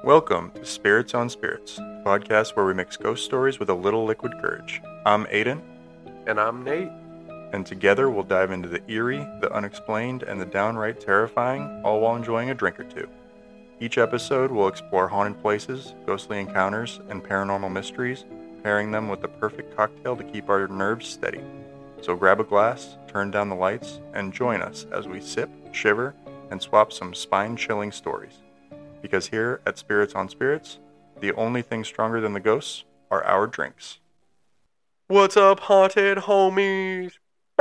Welcome to Spirits on Spirits, a podcast where we mix ghost stories with a little liquid courage. I'm Aiden, And I'm Nate. and together we'll dive into the eerie, the unexplained, and the downright terrifying, all while enjoying a drink or two. Each episode will explore haunted places, ghostly encounters, and paranormal mysteries, pairing them with the perfect cocktail to keep our nerves steady. So grab a glass, turn down the lights, and join us as we sip, shiver, and swap some spine-chilling stories. Because here at Spirits on Spirits, the only thing stronger than the ghosts are our drinks. What's up, haunted homies?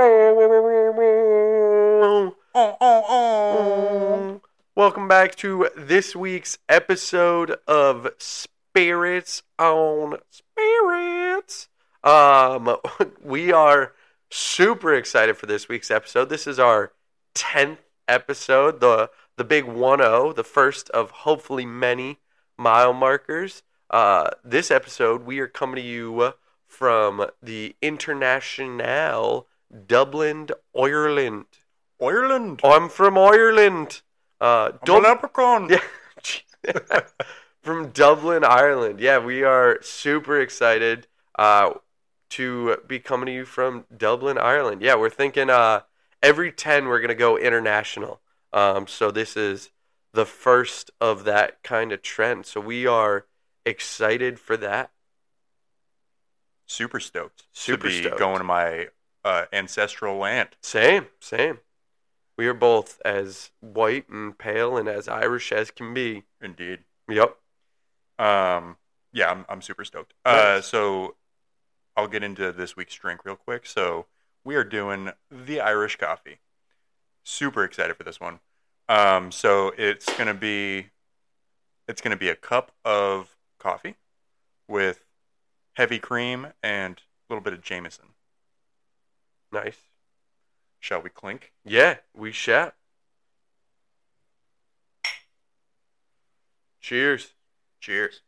Welcome back to this week's episode of Spirits on Spirits. We are super excited for this week's episode. This is our 10th episode, the big 1-0, the first of hopefully many mile markers. This episode, we are coming to you from the International Dublin, Ireland. Ireland! I'm from Ireland. I'm a leprechaun! Yeah. From Dublin, Ireland. Yeah, we are super excited to be coming to you from Dublin, Ireland. Yeah, we're thinking every 10 we're going to go international. So this is the first of that kind of trend. So we are excited for that. Super stoked Super to be stoked. going to my ancestral land. Same. We are both as white and pale and as Irish as can be. Indeed. Yep. Yeah, I'm super stoked. Nice. So I'll get into this week's drink real quick. So we are doing the Irish coffee. Super excited for this one. So it's gonna be a cup of coffee with heavy cream and a little bit of Jameson. Nice. Shall we clink? Yeah, we shall. Cheers. Cheers.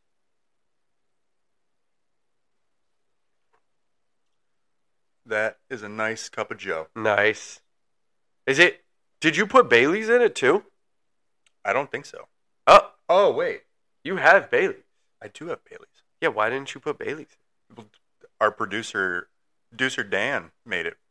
That is a nice cup of joe. Nice. Did you put Bailey's in it too? I don't think so. Oh, wait. you have Bailey's. I do have Bailey's. Yeah, why didn't you put Bailey's? Our producer Dan made it.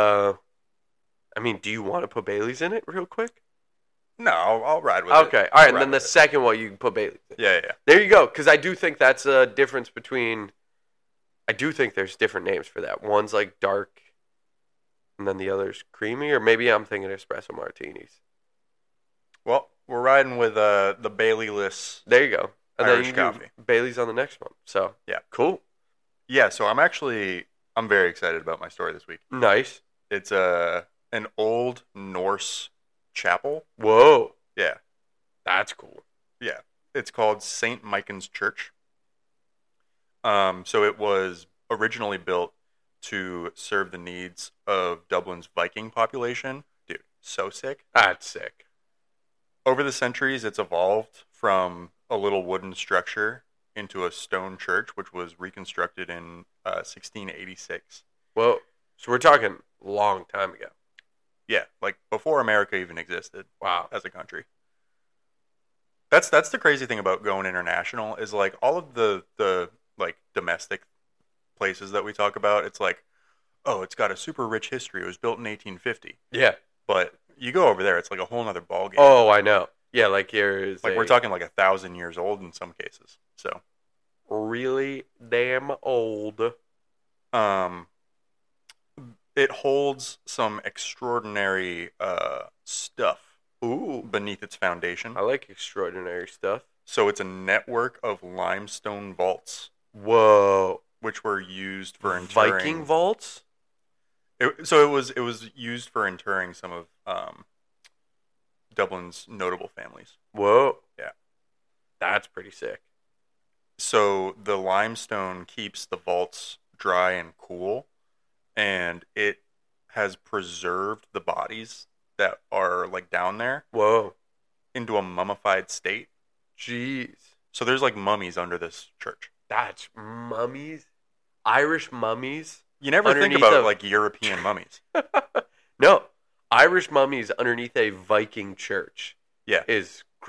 Do you want to put Bailey's in it real quick? No, I'll ride with it. Okay, all right, and Ride then the with it. second one you can put Bailey's in. Yeah. There you go, because I do think that's a difference between... I do think there's different names for that. One's like dark, and then the other's creamy, or maybe I'm thinking espresso martinis. Well, we're riding with the Baileyless. There you go. And Irish then you coffee. do Bailey's on the next one. So, Yeah. Cool. Yeah, so I'm very excited about my story this week. Nice. It's an old Norse chapel. Whoa. Yeah. That's cool. Yeah. It's called St. Michan's Church. So it was originally built to serve the needs of Dublin's Viking population. Dude, so sick. That's sick. Over the centuries, it's evolved from a little wooden structure into a stone church, which was reconstructed in 1686. Whoa. So we're talking long time ago. Yeah, like before America even existed Wow. as a country. That's the crazy thing about going international is like all of the like domestic places that we talk about. It's like, oh, it's got a super rich history. It was built in 1850. Yeah. But you go over there, it's like a whole nother ballgame. Oh, I know. Yeah, like here's Like we're talking like 1,000 years old in some cases. So, really damn old. it holds some extraordinary stuff Ooh. beneath its foundation. I like extraordinary stuff. So it's a network of limestone vaults, Whoa. which were used for interring. Viking vaults? It was used for interring some of Dublin's notable families. Whoa. Yeah. That's pretty sick. So the limestone keeps the vaults dry and cool, and it has preserved the bodies that are like down there Whoa. into a mummified state. Jeez. So there's like mummies under this church. That's mummies? Irish mummies? You never think Underneath about a- like European mummies. No. Irish mummies underneath a Viking church Yeah. is crazy.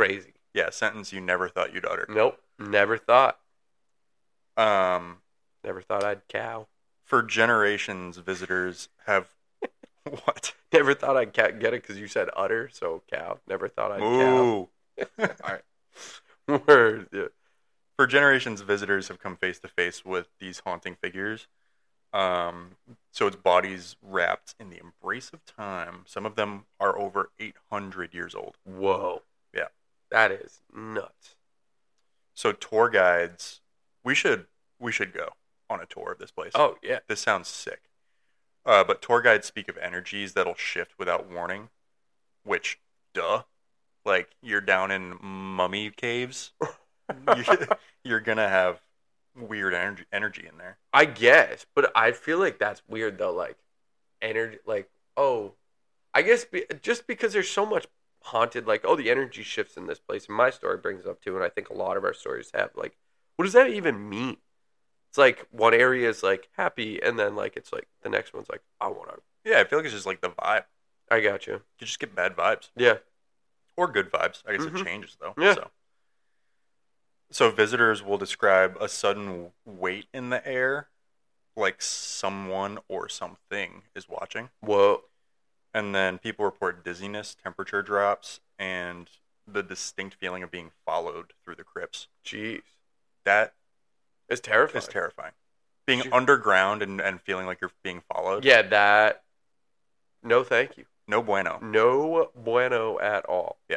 Yeah, a sentence you never thought you'd utter. Nope. Never thought. Um, Never thought I'd cow. for generations, visitors have what? Never thought I'd get it because you said utter, so cow. Never thought I'd Moo. All right. cow. Word. Yeah. For generations, visitors have come face to face with these haunting figures. So its bodies wrapped in the embrace of time. Some of them are over 800 years old. Whoa. Yeah. That is nuts. So tour guides, we should go on a tour of this place. Oh, yeah. This sounds sick. But tour guides speak of energies that'll shift without warning, which, duh. Like, you're down in mummy caves. You're going to have weird energy in there. I guess, but I feel like that's weird, though. Like, energy, like, oh, I guess just because there's so much haunted, like, oh, the energy shifts in this place. And my story brings it up, too, and I think a lot of our stories have, like, what does that even mean? It's like one area is like happy, and then like it's like the next one's like I want to. Yeah, I feel like it's just like the vibe. I got you. You just get bad vibes. Yeah. Or good vibes. I guess it changes though. Yeah. So visitors will describe a sudden weight in the air, like someone or something is watching. Whoa. And then people report dizziness, temperature drops, and the distinct feeling of being followed through the crypts. Jeez. That it's terrifying. It's terrifying. Being underground and feeling like you're being followed. Yeah, that. No, thank you. No bueno. No bueno at all. Yeah.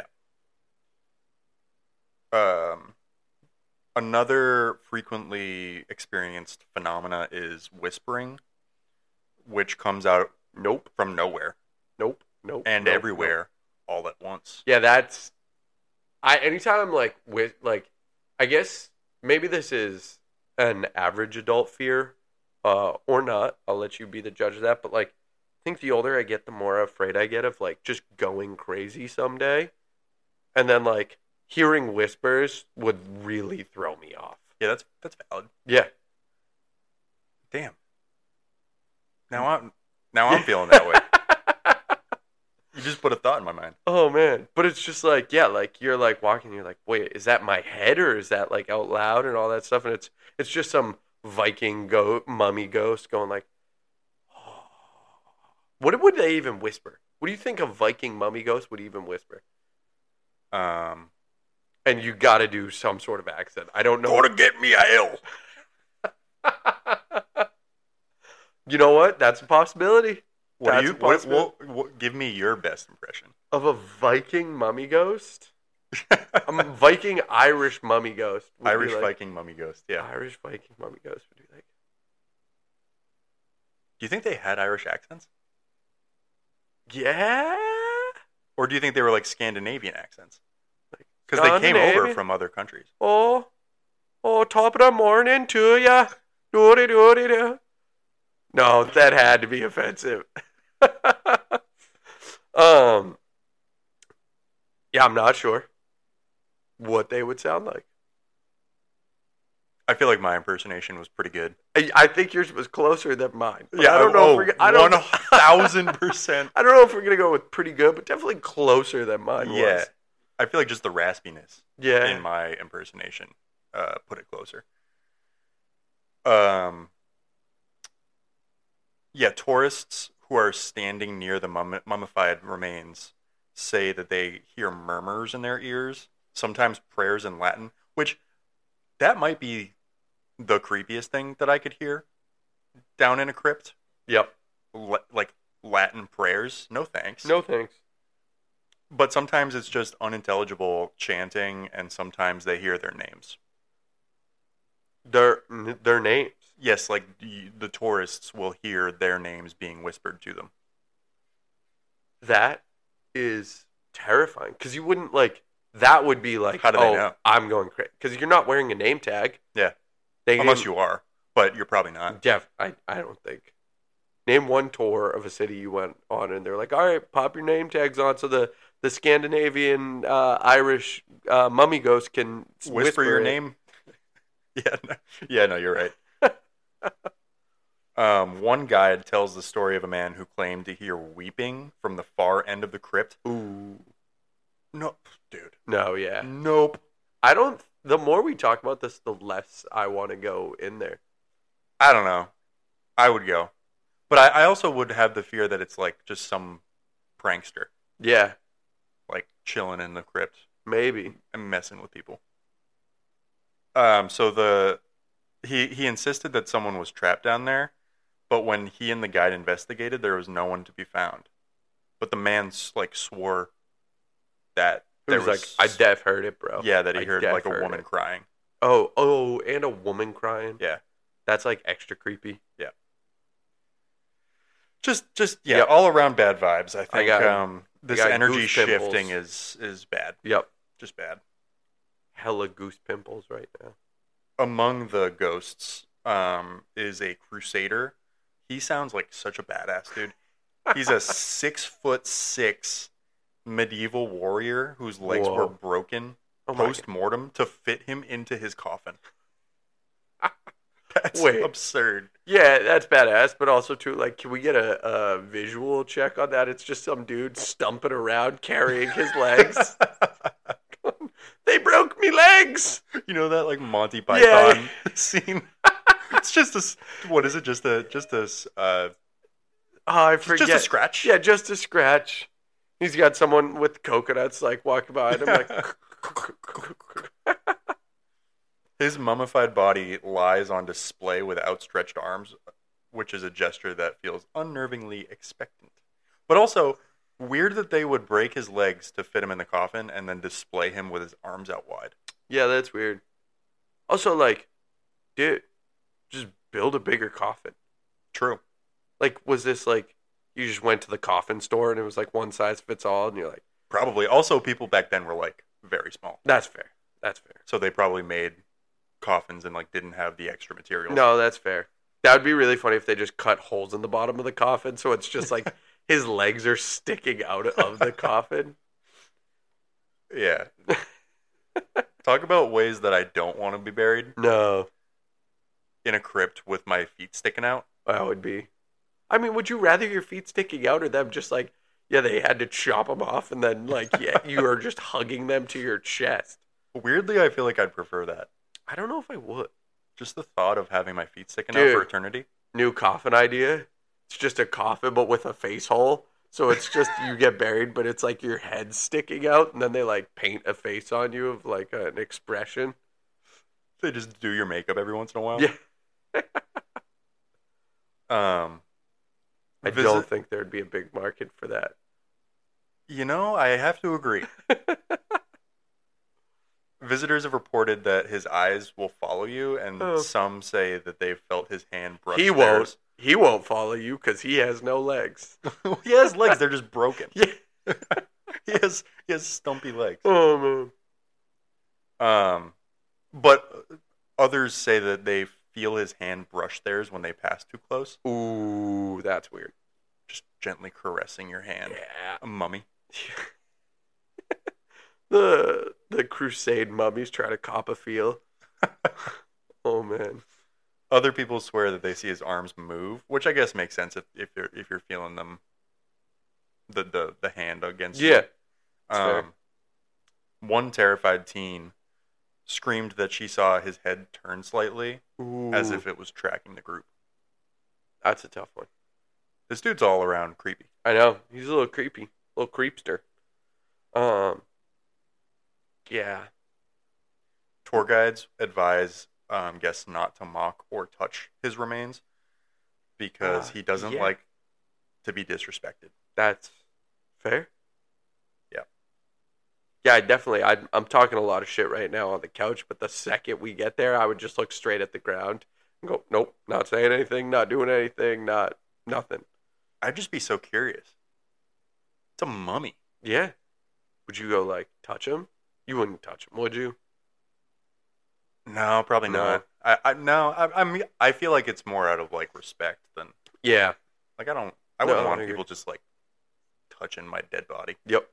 Another frequently experienced phenomena is whispering, which comes out from nowhere. Nope. And everywhere all at once. Yeah, that's. Anytime I'm like with like, I guess maybe this is an average adult fear, or not. I'll let you be the judge of that. But like, I think the older I get, the more afraid I get of like just going crazy someday, and then like hearing whispers would really throw me off. Yeah, that's valid. Yeah. Damn. Now I'm feeling that way. You just put a thought in my mind. Oh man, but it's just like, yeah, like you're like walking, and you're like, wait, is that my head or is that like out loud and all that stuff? And it's just some Viking mummy ghost going like, oh. What would they even whisper? What do you think a Viking mummy ghost would even whisper? And you got to do some sort of accent. I don't know. Go to get me a hill. You know what? That's a possibility. What, give me your best impression of a Viking mummy ghost. A Viking Irish mummy ghost. Irish Viking mummy ghost. Yeah. Irish Viking mummy ghost would be like. Do you think they had Irish accents? Yeah. Or do you think they were like Scandinavian accents? Because they came over from other countries. Oh, top of the morning to ya. Do-de-do-de-do. No, that had to be offensive. Yeah, I'm not sure what they would sound like. I feel like my impersonation was pretty good. I think yours was closer than mine. Yeah, I don't know. 1,000%. I don't know if we're gonna go with pretty good, but definitely closer than mine was. I feel like just the raspiness in my impersonation put it closer. Yeah, tourists who are standing near the mummified remains say that they hear murmurs in their ears, sometimes prayers in Latin, which that might be the creepiest thing that I could hear down in a crypt. Yep. Like Latin prayers. No thanks. No thanks. But sometimes it's just unintelligible chanting, and sometimes they hear their names. Their names? Yes, like the tourists will hear their names being whispered to them. That is terrifying. Because you wouldn't, like, that would be like, how do they know? I'm going crazy. Because you're not wearing a name tag. Yeah. Unless you are, but you're probably not. I don't think. Name one tour of a city you went on, and they're like, all right, pop your name tags on so the Scandinavian Irish mummy ghost can whisper your name. No, you're right. One guide tells the story of a man who claimed to hear weeping from the far end of the crypt. Ooh. No, dude. No, yeah. Nope. I don't. The more we talk about this, the less I want to go in there. I don't know. I would go. But I also would have the fear that it's like just some prankster, Yeah, like chilling in the crypt maybe. and messing with people. So he insisted that someone was trapped down there, but when he and the guide investigated, there was no one to be found. But the man like swore that It was like, I def heard it, bro. Yeah, that he I heard def like a heard woman it. crying. Oh, and a woman crying. Yeah. That's like extra creepy. Yeah. Just yeah, Yep. all around bad vibes. I think this got energy goose shifting pimples. is bad. Yep. Just bad. Hella goose pimples right now. Among the ghosts is a crusader. He sounds like such a badass dude. He's a 6'6" medieval warrior whose legs Whoa. were broken Oh my post-mortem to fit him into his coffin. That's Wait. absurd. Yeah, that's badass, but also too, like, can we get a visual check on that? It's just some dude stumping around carrying his legs. They broke me legs. You know that like Monty Python scene? It's just a what is it? Just a Oh, I forget. just a scratch. Yeah, just a scratch. He's got someone with coconuts like walking behind him, like. His mummified body lies on display with outstretched arms, which is a gesture that feels unnervingly expectant. But also, weird that they would break his legs to fit him in the coffin and then display him with his arms out wide. Yeah, that's weird. Also, like, dude, just build a bigger coffin. True. Like, was this like you just went to the coffin store and it was like one size fits all, and you're like, Probably. Also, people back then were like very small. that's fair. That's fair. So they probably made coffins and like didn't have the extra materials. No, that's fair. That would be really funny if they just cut holes in the bottom of the coffin, so it's just like his legs are sticking out of the coffin. Yeah. Talk about ways that I don't want to be buried No, in a crypt with my feet sticking out. that would be. I mean, would you rather your feet sticking out or them just like, yeah, they had to chop them off and then like, yeah, you are just hugging them to your chest? Weirdly, I feel like I'd prefer that. I don't know if I would. Just the thought of having my feet sticking out Dude. for eternity. New coffin idea. It's just a coffin but with a face hole. So it's just you get buried, but it's like your head sticking out, and then they like paint a face on you of like an expression. They just do your makeup every once in a while. Yeah. I Visit- don't think there'd be a big market for that. You know, I have to agree. Visitors have reported that his eyes will follow you, and Oh. some say that they've felt his hand brush He won't. He won't follow you because he has no legs. He has legs; they're just broken. Yeah. He has stumpy legs. Oh man. But others say that they feel his hand brush theirs when they pass too close, Ooh, that's weird. just gently caressing your hand. Yeah. A mummy. The crusade mummies try to cop a feel. Oh man. Other people swear that they see his arms move, which I guess makes sense if you're feeling them, the hand against you. Yeah. That's fair. One terrified teen screamed that she saw his head turn slightly, as Ooh, if it was tracking the group. that's a tough one. This dude's all around creepy. I know. He's a little creepy. A little creepster. Yeah. Tour guides advise guests not to mock or touch his remains because he doesn't yeah. like to be disrespected. That's fair. Yeah. Yeah, definitely. I'm talking a lot of shit right now on the couch, but the second we get there, I would just look straight at the ground and go, nope, not saying anything, not doing anything, nothing. I'd just be so curious. It's a mummy. Yeah. Would you go, like, touch him? You wouldn't touch him, would you? No, probably No. not. I feel like it's more out of like respect than Yeah. like I wouldn't No, want I agree. people just like touching my dead body. Yep.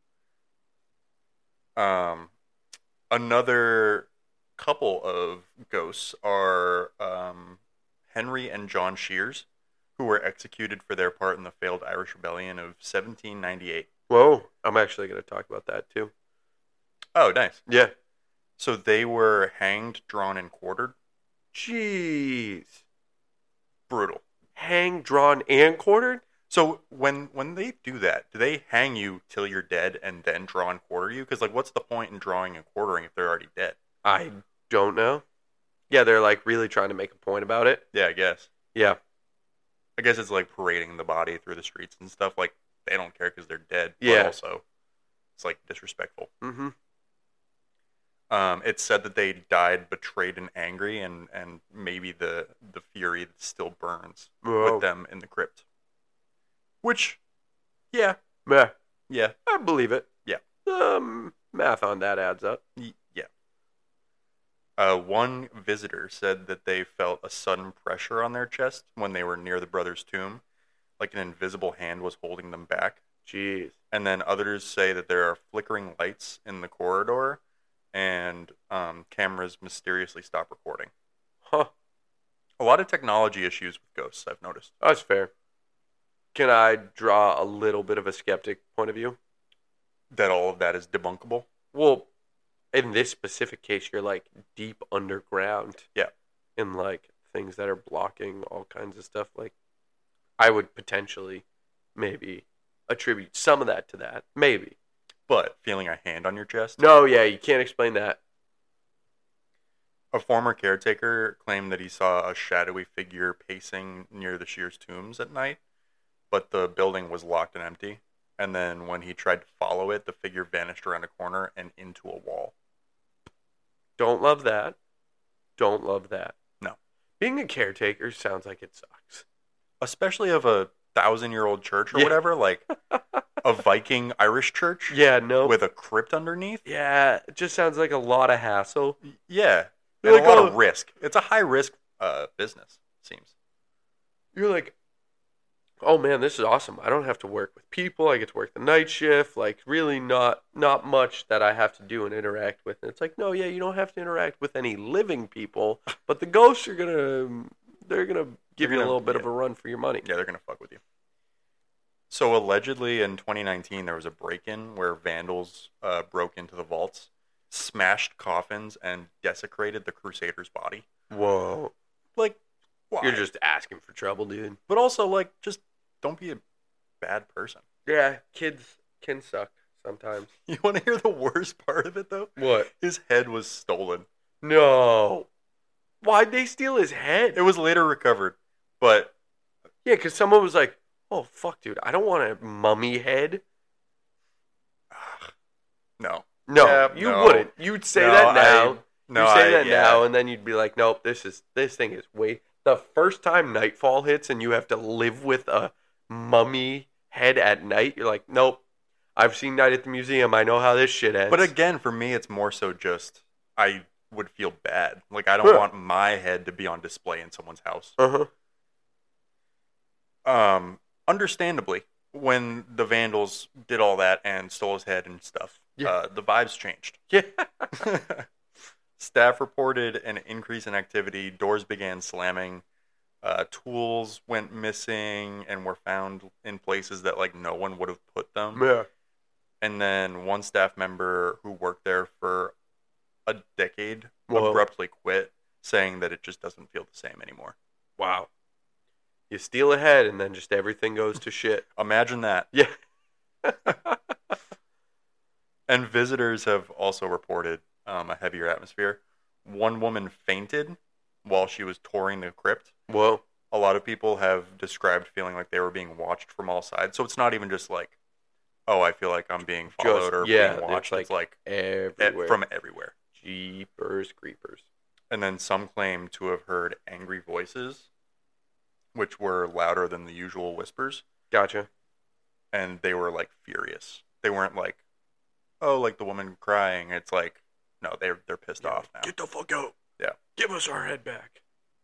Another couple of ghosts are Henry and John Shears, who were executed for their part in the failed Irish Rebellion of 1798. Whoa. I'm actually going to talk about that too. Oh, nice. Yeah. So they were hanged, drawn, and quartered. Jeez. Brutal. Hanged, drawn, and quartered? So when they do that, do they hang you till you're dead and then draw and quarter you? Because like, what's the point in drawing and quartering if they're already dead? I don't know. Yeah, they're like really trying to make a point about it. Yeah, I guess. Yeah. I guess it's like parading the body through the streets and stuff. Like they don't care because they're dead. Yeah. But also, it's like disrespectful. Mm-hmm. It's said that they died betrayed and angry, and maybe the fury still burns with them in the crypt. Which, yeah, Yeah, I believe it. Yeah. Math on that adds up. Yeah. One visitor said that they felt a sudden pressure on their chest when they were near the brother's tomb, like an invisible hand was holding them back. Jeez. And then others say that there are flickering lights in the corridor, and cameras mysteriously stop recording. Huh. A lot of technology issues with ghosts, I've noticed. That's fair. Can I draw a little bit of a skeptic point of view? That all of that is debunkable? Well, in this specific case, you're like deep underground. Yeah. In like things that are blocking all kinds of stuff. Like, I would potentially maybe attribute some of that to that. Maybe. But feeling a hand on your chest? No, yeah, you can't explain that. A former caretaker claimed that he saw a shadowy figure pacing near the Shears tombs at night, but the building was locked and empty. And then when he tried to follow it, the figure vanished around a corner and into a wall. Don't love that. Don't love that. No. Being a caretaker sounds like it sucks. Especially of a 1,000-year-old church or whatever, like a Viking Irish church. Yeah, no. With a crypt underneath. Yeah, it just sounds like a lot of hassle. Yeah. You're And like, a lot of risk. It's a high-risk business, it seems. You're like, oh man, this is awesome. I don't have to work with people. I get to work the night shift. Like, really not much that I have to do and interact with. And it's like, no, yeah, you don't have to interact with any living people, but the ghosts are they're gonna give you a little bit of a run for your money. Yeah, they're gonna fuck with you. So allegedly in 2019 there was a break-in where vandals broke into the vaults, smashed coffins, and desecrated the Crusader's body. Whoa. Like, why? You're just asking for trouble, dude. But also, like, just don't be a bad person. Yeah, kids can suck sometimes. You want to hear the worst part of it, though? What? His head was stolen. No. Why'd they steal his head? It was later recovered, but... Yeah, because someone was like, oh, fuck, dude, I don't want a mummy head. No. No, Yeah, you no. wouldn't. You'd say No, that now. No, you say that yeah. now, and then you'd be like, nope, this thing is way... The first time nightfall hits and you have to live with a mummy head at night, you're like, nope, I've seen Night at the Museum. I know how this shit ends. But again, for me, it's more so just I would feel bad. Like, I don't want my head to be on display in someone's house. Uh-huh. Understandably, when the vandals did all that and stole his head and stuff, the vibes changed. Yeah. Staff reported an increase in activity. Doors began slamming. Tools went missing and were found in places that like no one would have put them. Yeah. And then one staff member who worked there for a decade abruptly quit, saying that it just doesn't feel the same anymore. Wow. You steal a head and then just everything goes to shit. Imagine that. Yeah. And visitors have also reported a heavier atmosphere. One woman fainted while she was touring the crypt. Whoa. A lot of people have described feeling like they were being watched from all sides. So it's not even just like, oh, I feel like I'm being followed or being watched. It's like everywhere. from everywhere. Jeepers creepers. And then some claim to have heard angry voices, which were louder than the usual whispers. Gotcha. And they were like furious. They weren't like, oh, like the woman crying. It's like, no, they're pissed off now. Get the fuck out. Yeah. Give us our head back.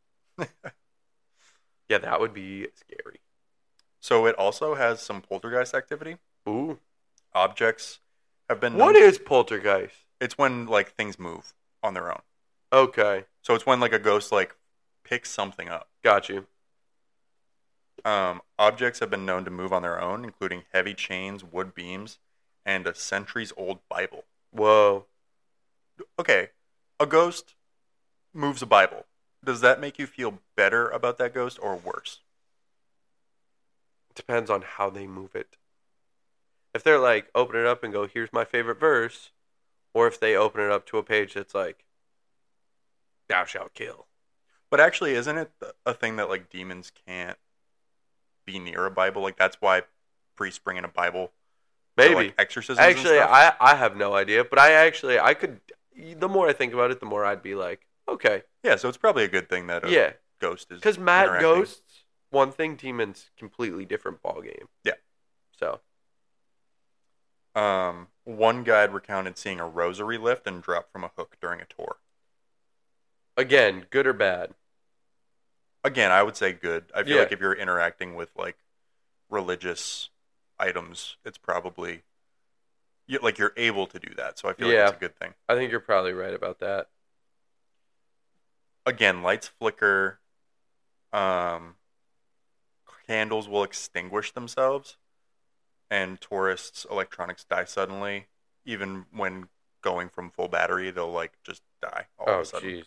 Yeah, that would be scary. So it also has some poltergeist activity. Ooh. Objects have been... What is poltergeist? It's when like things move on their own. Okay. So it's when like a ghost like picks something up. Got you. Objects have been known to move on their own, including heavy chains, wood beams, and a centuries-old Bible. Whoa. Okay, a ghost moves a Bible. Does that make you feel better about that ghost or worse? Depends on how they move it. If they're like, open it up and go, here's my favorite verse, or if they open it up to a page that's like, thou shalt kill. But actually, isn't it a thing that like demons can't be near a Bible? Like that's why priests bring in a Bible for, Maybe. like, exorcisms Actually, and stuff? I have no idea, but I could, the more I think about it, the more I'd be like, okay. Yeah, so it's probably a good thing that a Yeah. ghost is Because Matt interacting. ghosts, one thing, demons, completely different ballgame. Yeah. So. One guide recounted seeing a rosary lift and drop from a hook during a tour. Again, good or bad? Again, I would say good. I feel Yeah. like if you're interacting with like religious items, it's probably like you're able to do that. So I feel like it's a good thing. I think you're probably right about that. Again, lights flicker. Candles will extinguish themselves, and tourists' electronics die suddenly. Even when going from full battery, they'll like just die all of Oh, a sudden. jeez.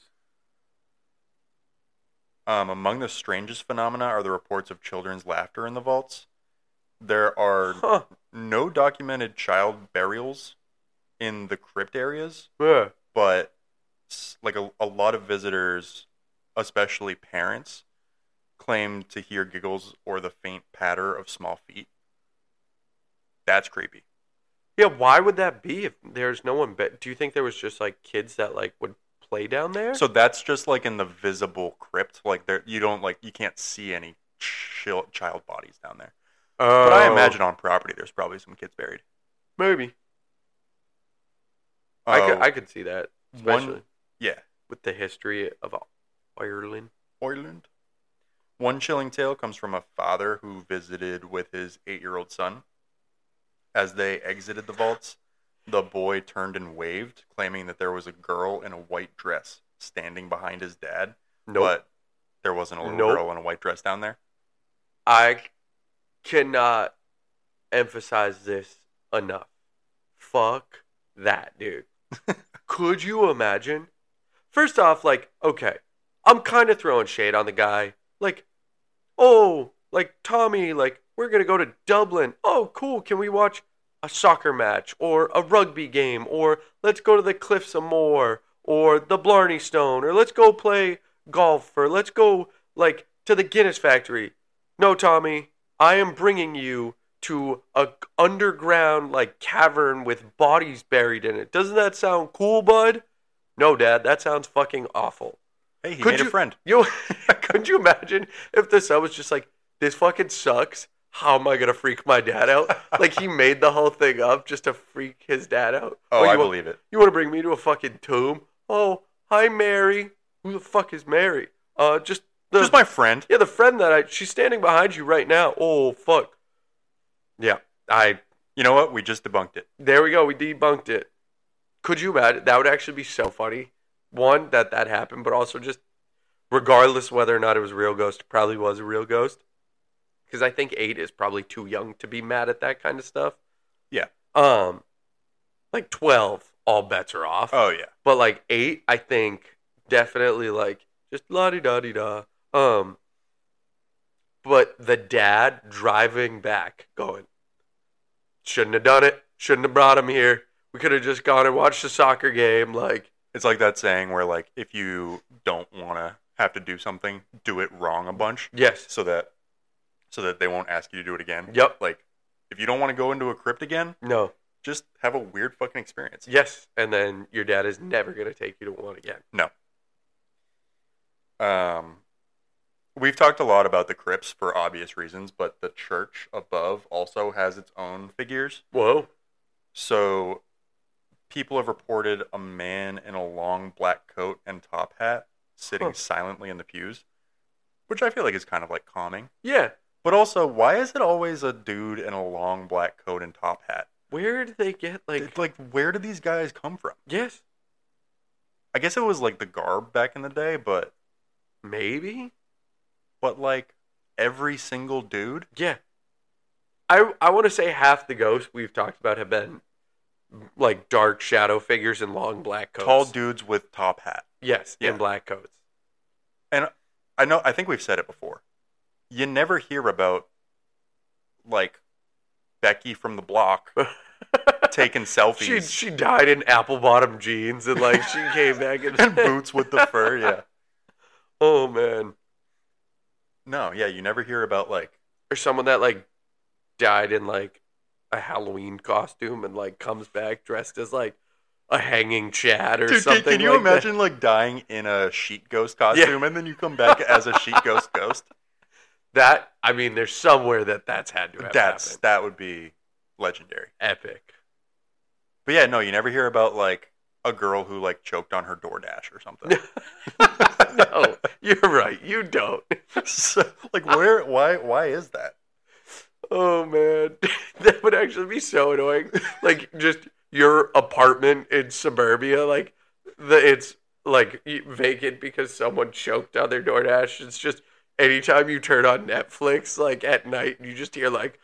Among the strangest phenomena are the reports of children's laughter in the vaults. There are Huh. no documented child burials in the crypt areas, Yeah. but like a lot of visitors, especially parents, claim to hear giggles or the faint patter of small feet. That's creepy. Yeah, why would that be if there's no one? Do you think there was just like kids that like would play down there? So that's just like in the visible crypt. Like there, you can't see any child bodies down there. But I imagine on property there's probably some kids buried. maybe I could see that, especially Yeah. with the history of Ireland. Ireland. One chilling tale comes from a father who visited with his 8-year-old son. As they exited the vaults, the boy turned and waved, claiming that there was a girl in a white dress standing behind his dad. Nope. But there wasn't a little Nope. girl in a white dress down there. I cannot emphasize this enough. Fuck that, dude. Could you imagine? First off, like, okay, I'm kind of throwing shade on the guy. Like, oh, like, Tommy, like, we're going to go to Dublin. Oh, cool. Can we watch a soccer match or a rugby game? Or let's go to the Cliffs of Moher or the Blarney Stone. Or let's go play golf. Or let's go, like, to the Guinness factory. No, Tommy, I am bringing you to a underground, like, cavern with bodies buried in it. Doesn't that sound cool, bud? No, Dad, that sounds fucking awful. Hey, he Could made you- a friend. Could you imagine if the son was just like, this fucking sucks. How am I going to freak my dad out? Like, he made the whole thing up just to freak his dad out. Oh, I you believe it. You want to bring me to a fucking tomb? Oh, hi, Mary. Who the fuck is Mary? Just my friend. Yeah, the friend she's standing behind you right now. Oh, fuck. Yeah, You know what? We just debunked it. there we go. We debunked it. Could you imagine? That would actually be so funny. One, that happened, but also just regardless whether or not it was a real ghost, it probably was a real ghost. Because I think 8 is probably too young to be mad at that kind of stuff. Yeah. Like 12, all bets are off. Oh, yeah. But like 8, I think definitely like just la-di-da-di-da. But the dad driving back going, shouldn't have done it. Shouldn't have brought him here. We could have just gone and watched the soccer game. Like, It's like that saying where, like, if you don't want to have to do something, do it wrong a bunch yes. so that they won't ask you to do it again. Yep. Like, if you don't want to go into a crypt again, No. just have a weird fucking experience. Yes. And then your dad is never going to take you to one again. No. We've talked a lot about the crypts for obvious reasons, but the church above also has its own figures. Whoa. So people have reported a man in a long black coat and top hat sitting silently in the pews, which I feel like is kind of like calming. Yeah. But also, why is it always a dude in a long black coat and top hat? Where did they get Like, where do these guys come from? yes. I guess it was like the garb back in the day, but Maybe. like, every single dude. Yeah. I want to say half the ghosts we've talked about have been like dark shadow figures in long black coats. Tall dudes with top hat. Yes, Yeah. in black coats. And I think we've said it before. You never hear about, like, Becky from the block taking selfies. She died in apple bottom jeans and like she came back and boots with the fur, yeah. Oh man. No, yeah, you never hear about like Or someone that like died in like a Halloween costume and like comes back dressed as like a hanging Chad or something. Can you like imagine like dying in a sheet ghost costume and then you come back as a sheet ghost? That, I mean, there's somewhere that's had to have happened. That would be legendary. Epic. But yeah, no, you never hear about like a girl who like choked on her DoorDash or something. No, you're right. You don't. So, like, why is that? Oh man, that would actually be so annoying. Like, just your apartment in suburbia, like it's like vacant because someone choked on their DoorDash. It's just anytime you turn on Netflix, like at night, you just hear like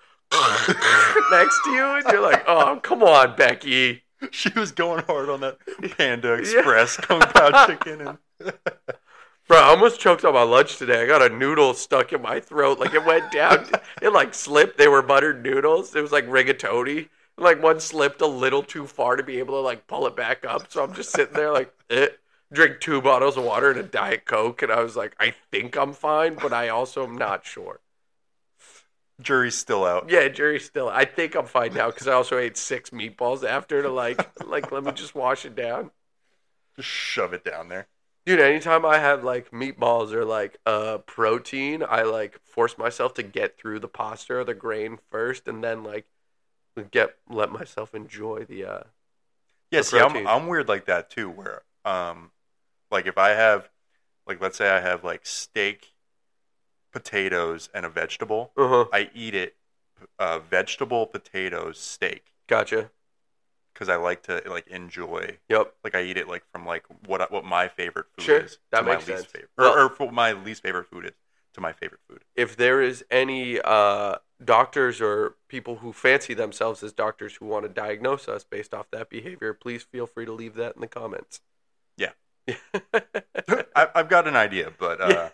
next to you, and you're like, "Oh, come on, Becky." She was going hard on that Panda Express Kung Pao chicken. And bro, I almost choked on my lunch today. I got a noodle stuck in my throat. Like, it went down. It, like, slipped. They were buttered noodles. It was, like, rigatoni. Like, one slipped a little too far to be able to, like, pull it back up. So I'm just sitting there, like, drink 2 bottles of water and a Diet Coke. And I was like, I think I'm fine, but I also am not sure. Jury's still out. Yeah, jury's still. I think I'm fine now because I also ate 6 meatballs after to, like, let me just wash it down. Just shove it down there. Dude, anytime I have, like, meatballs or, like, protein, I, like, force myself to get through the pasta or the grain first and then, like, let myself enjoy the see, protein. I'm weird like that, too, where, like, if I have, like, let's say I have, like, steak, potatoes, and a vegetable, I eat it, vegetable, potatoes, steak. Gotcha. Because I like to like enjoy. Yep. Like I eat it like from like what my favorite food is that to my makes sense. least favorite, or what my least favorite food is to my favorite food. If there is any doctors or people who fancy themselves as doctors who want to diagnose us based off that behavior, please feel free to leave that in the comments. Yeah. I've got an idea, but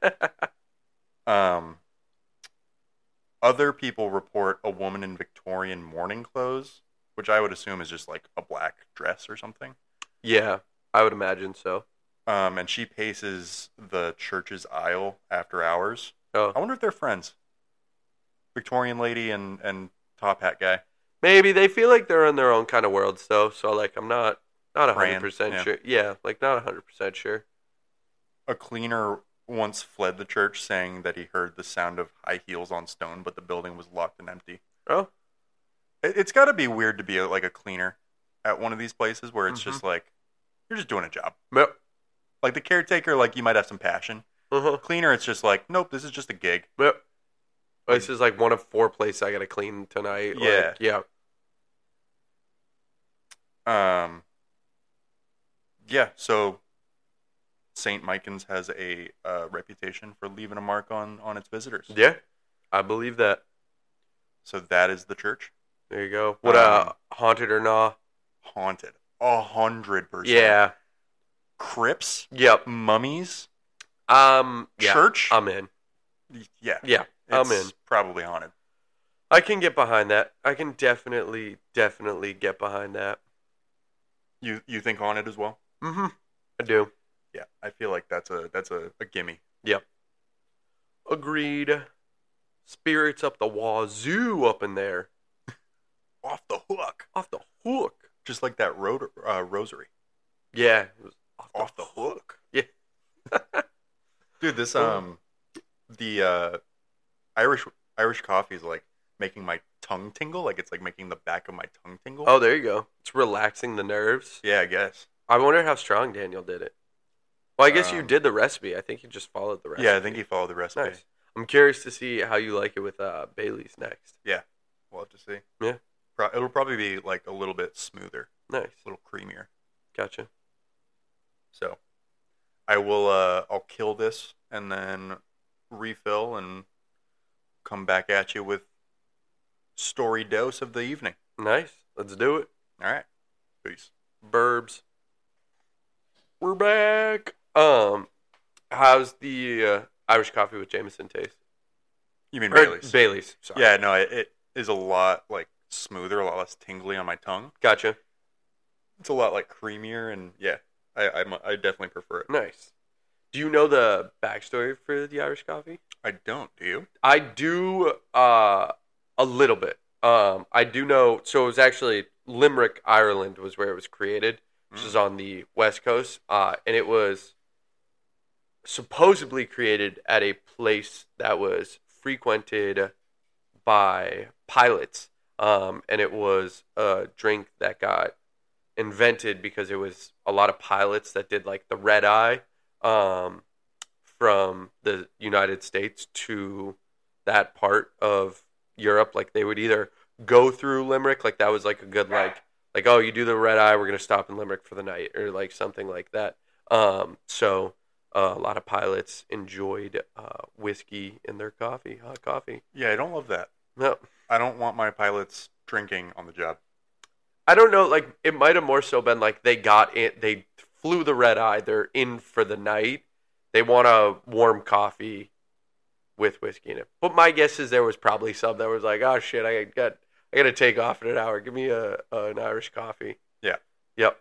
other people report a woman in Victorian mourning clothes, which I would assume is just like a black dress or something. Yeah, I would imagine so. And she paces the church's aisle after hours. Oh. I wonder if they're friends. Victorian lady and top hat guy. Maybe they feel like they're in their own kind of worlds, though. So, like, I'm not 100% sure. Yeah, like, not 100% sure. A cleaner once fled the church saying that he heard the sound of high heels on stone, but the building was locked and empty. Oh. It's got to be weird to be like a cleaner at one of these places where it's just like, you're just doing a job. Yep. Like the caretaker, like you might have some passion. Cleaner, it's just like, nope, this is just a gig. Yep. This is like one of 4 places I got to clean tonight. Yeah. Like, yeah. Yeah, so St. Michan's has a reputation for leaving a mark on its visitors. Yeah, I believe that. So that is the church. There you go. What haunted or not? Haunted. 100%. Yeah. Crypts. Yep. Mummies. Yeah, church. I'm in. Yeah. Yeah, I'm in. Probably haunted. I can get behind that. I can definitely get behind that. You think haunted as well? Mm-hmm. I do. Yeah, I feel like that's a gimme. Yep. Agreed. Spirits up the wazoo up in there. Off the hook. Off the hook. Just like that rosary. Yeah. It was off the hook. Yeah. Dude, this the Irish coffee is like making my tongue tingle. Like it's like making the back of my tongue tingle. Oh, there you go. It's relaxing the nerves. Yeah, I guess. I wonder how strong Daniel did it. Well, I guess you did the recipe. I think you just followed the recipe. Yeah, I think he followed the recipe. Nice. I'm curious to see how you like it with Bailey's next. Yeah, we'll have to see. Yeah. It'll probably be like a little bit smoother. Nice. A little creamier. Gotcha. So, I will, I'll kill this and then refill and come back at you with story dose of the evening. Nice. Let's do it. All right. Peace. Burbs. We're back. How's the Irish coffee with Jameson taste? You mean Or Bailey's? Bailey's. Sorry. Yeah, no, it is a lot like smoother, a lot less tingly on my tongue. Gotcha. It's a lot like creamier, and yeah, I definitely prefer it. Nice. Do you know the backstory for the Irish coffee? I don't. Do you? I do a little bit. I do know. So it was actually Limerick, Ireland, was where it was created, which is on the west coast, and it was supposedly created at a place that was frequented by pilots, and it was a drink that got invented because it was a lot of pilots that did like the red eye from the United States to that part of Europe. Like they would either go through Limerick, like that was like a good like oh, you do the red eye, we're gonna stop in Limerick for the night, or like something like that. So a lot of pilots enjoyed whiskey in their coffee, hot coffee. Yeah, I don't love that. No, I don't want my pilots drinking on the job. I don't know. Like it might have more so been like they got in, they flew the red eye, they're in for the night. They want a warm coffee with whiskey in it. But my guess is there was probably some that was like, oh shit, I got to take off in an hour. Give me an Irish coffee. Yeah. Yep.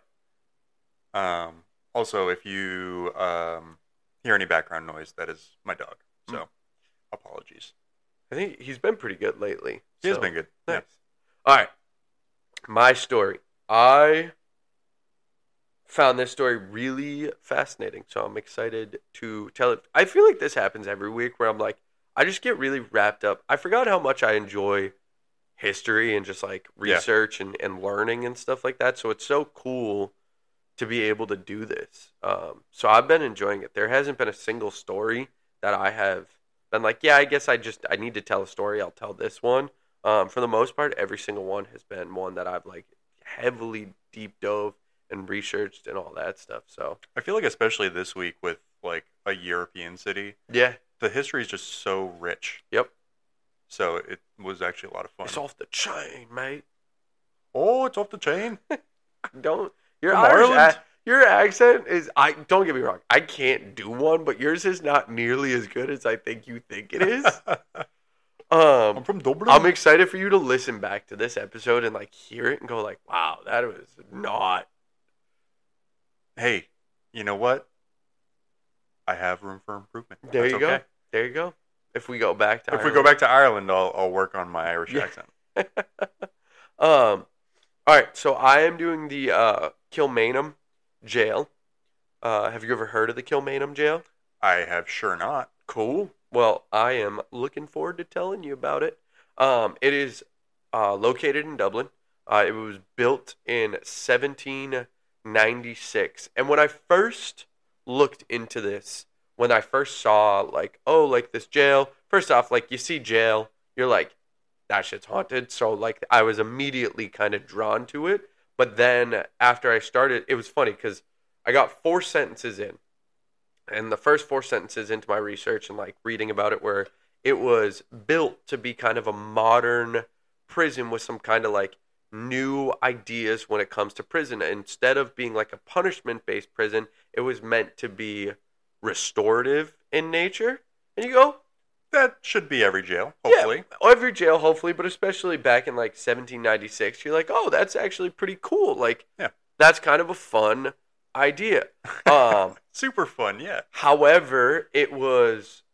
Also, if you hear any background noise, that is my dog. So, apologies. I think he's been pretty good lately. He has been good. Nice. Yeah. All right. My story. I found this story really fascinating, so I'm excited to tell it. I feel like this happens every week where I'm like, I just get really wrapped up. I forgot how much I enjoy history and just like research and learning and stuff like that. So it's so cool to be able to do this. So I've been enjoying it. There hasn't been a single story that I have been like, yeah, I guess I need to tell a story. I'll tell this one. For the most part, every single one has been one that I've like heavily deep dove and researched and all that stuff. So I feel like especially this week with like a European city, yeah, the history is just so rich. Yep. So it was actually a lot of fun. It's off the chain, mate. Oh, it's off the chain. Don't your From Irish Ireland? your accent is don't get me wrong. I can't do one, but yours is not nearly as good as I think you think it is. I'm from Dublin. I'm excited for you to listen back to this episode and like hear it and go like, wow, that was not. Hey, you know what? I have room for improvement. There That's you go. okay. There you go. If we go back to If we go back to Ireland, I'll work on my Irish Yeah. accent. All right, so I am doing the Kilmainham jail. Have you ever heard of the Kilmainham jail? I have sure not. Cool. Well, I am looking forward to telling you about it. It is located in Dublin. It was built in 1796. And when I first looked into this, when I first saw like, oh, like this jail, first off, like you see jail, you're like, that shit's haunted. So like I was immediately kind of drawn to it. But then after I started, it was funny because I got 4 sentences in. And the first 4 sentences into my research and like reading about it were it was built to be kind of a modern prison with some kind of like new ideas when it comes to prison. Instead of being like a punishment-based prison, it was meant to be restorative in nature. And you go, That should be every jail, hopefully. yeah, every jail, hopefully, but especially back in like 1796, you're like, oh, that's actually pretty cool. Like, Yeah. that's kind of a fun idea. Super fun, yeah. However, it was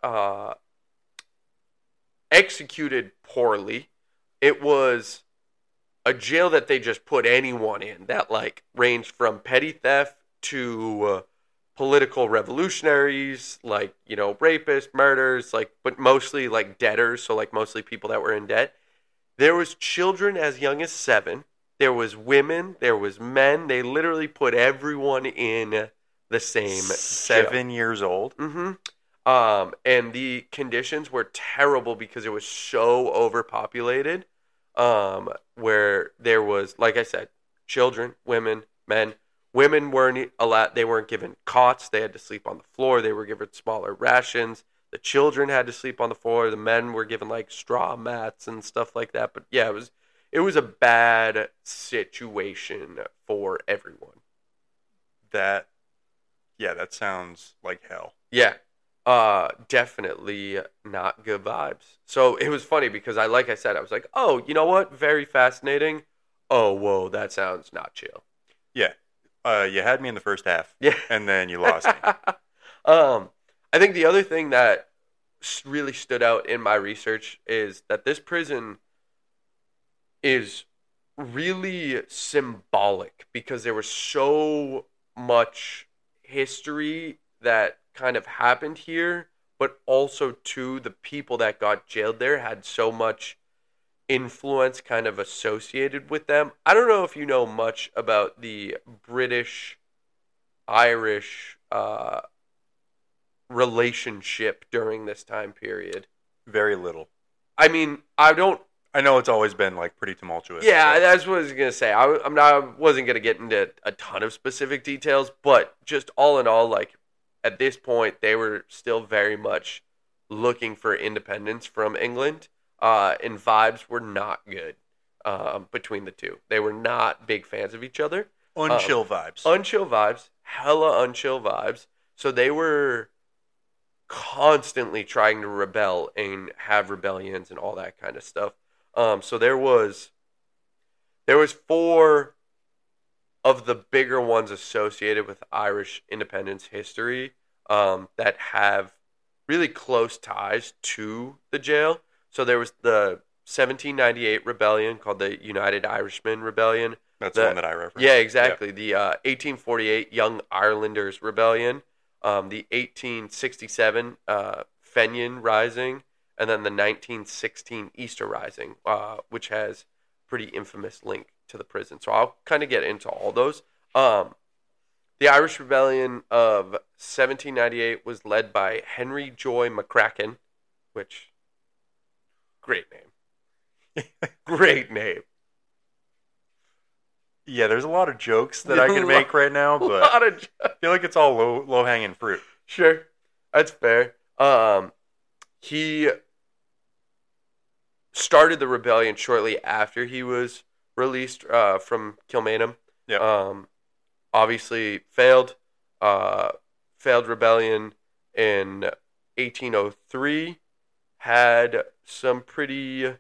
executed poorly. It was a jail that they just put anyone in that like ranged from petty theft to political revolutionaries, like, you know, rapists, murders, like, but mostly like debtors, so like mostly people that were in debt. There was children as young as 7. There was women, there was men. They literally put everyone in the same jail. 7 years old. Mm-hmm. And the conditions were terrible because it was so overpopulated. Where there was, like I said, children, women, men. Women weren't allowed. They weren't given cots. They had to sleep on the floor. They were given smaller rations. The children had to sleep on the floor. The men were given like straw mats and stuff like that. But yeah, it was a bad situation for everyone. That sounds like hell. Yeah. Definitely not good vibes. So it was funny because like I said, I was like, oh, you know what? Very fascinating. Oh, whoa, that sounds not chill. Yeah. You had me in the first half. Yeah. And then you lost me. I think the other thing that really stood out in my research is that this prison is really symbolic because there was so much history that kind of happened here, but also too the people that got jailed there had so much influence kind of associated with them. I don't know if you know much about the British Irish relationship during this time period. Very little. I mean, I know it's always been like pretty tumultuous. Yeah, so. That's what I was gonna say. I wasn't gonna get into a ton of specific details, but just all in all, like at this point, they were still very much looking for independence from England, and vibes were not good between the two. They were not big fans of each other. Unchill vibes. Unchill vibes. Hella unchill vibes. So they were constantly trying to rebel and have rebellions and all that kind of stuff. So there was 4 of the bigger ones associated with Irish independence history that have really close ties to the jail. So there was the 1798 rebellion called the United Irishmen Rebellion. That's the one that I referenced. Yeah, exactly. Yeah. The 1848 Young Irelanders Rebellion, the 1867 Fenian Rising, and then the 1916 Easter Rising, which has pretty infamous link to the prison. So I'll kind of get into all those. The Irish Rebellion of 1798 was led by Henry Joy McCracken, which, great name. Great name. Yeah, there's a lot of jokes that I can make right now, but I feel like it's all low-hanging fruit. Sure. That's fair. He started the rebellion shortly after he was released from Kilmainham. Yeah. Obviously failed. Failed rebellion in 1803. Had some pretty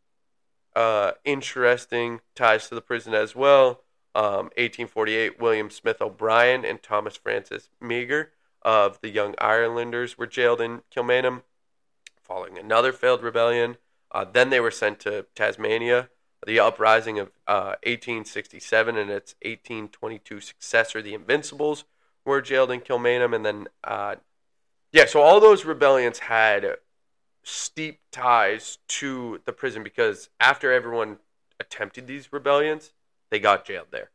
interesting ties to the prison as well. 1848, William Smith O'Brien and Thomas Francis Meagher of the Young Irelanders were jailed in Kilmainham following another failed rebellion. Then they were sent to Tasmania. The uprising of 1867 and its 1822 successor, the Invincibles, were jailed in Kilmainham. And then, so all those rebellions had steep ties to the prison because after everyone attempted these rebellions, they got jailed there.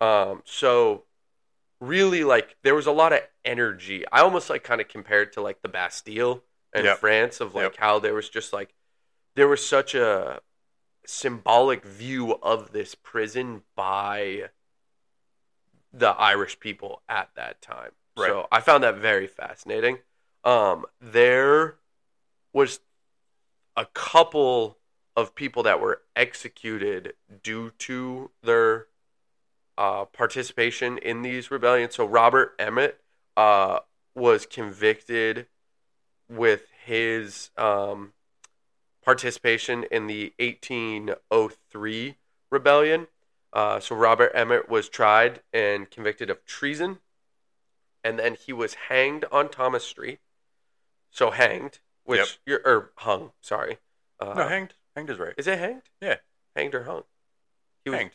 So really, like, there was a lot of energy. I almost like kind of compared to like the Bastille in France of like how there was just like there was such a symbolic view of this prison by the Irish people at that time. Right. So I found that very fascinating. There was a couple of people that were executed due to their participation in these rebellions. So Robert Emmet was convicted with his participation in the 1803 rebellion. So Robert Emmet was tried and convicted of treason, and then he was hanged on Thomas Street. So hanged, which hung. Sorry. No, hanged. Hanged is right. Is it hanged? Yeah. Hanged or hung? He was hanged.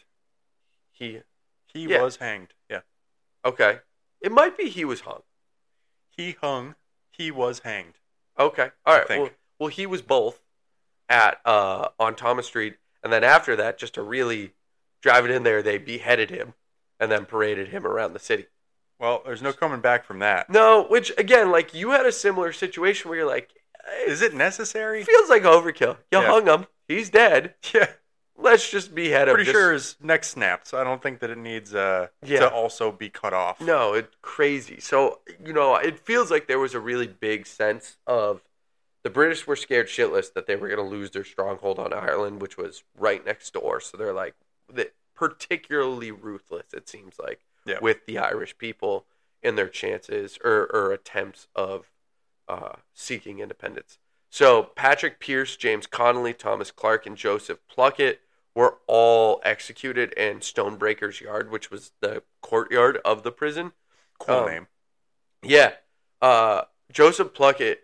He Yeah. was hanged. Yeah. Okay. It might be he was hung. He hung. He was hanged. Okay. All right. Well, he was both at on Thomas Street, and then after that, just to really drive it in there, they beheaded him and then paraded him around the city. Well, there's no coming back from that. No, which again, like you had a similar situation where you're like, is it necessary? Feels like overkill. You hung him. He's dead. Yeah. Let's just behead him. Pretty sure his neck snapped, so I don't think that it needs to also be cut off. No, it's crazy. So, it feels like there was a really big sense of the British were scared shitless that they were going to lose their stronghold on Ireland, which was right next door. So they're like, particularly ruthless, it seems like, with the Irish people in their chances or attempts of seeking independence. So Patrick Pearse, James Connolly, Thomas Clark, and Joseph Plunkett were all executed in Stonebreaker's Yard, which was the courtyard of the prison. Cool name. Yeah. Joseph Plunkett,